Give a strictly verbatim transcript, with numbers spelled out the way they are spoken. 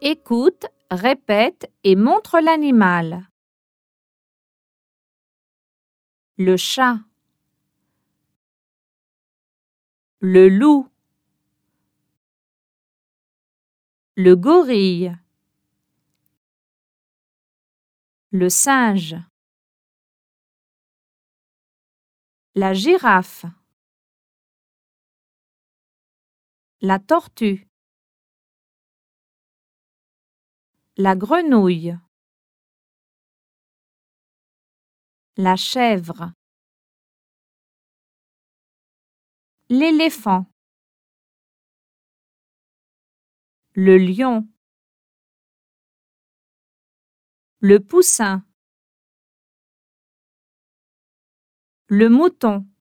Écoute, répète et montre l'animal. Le chat. Le loup. Le gorille. Le singe. La girafe. La tortue. La grenouille. La chèvre. L'éléphant. Le lion. Le poussin. Le mouton.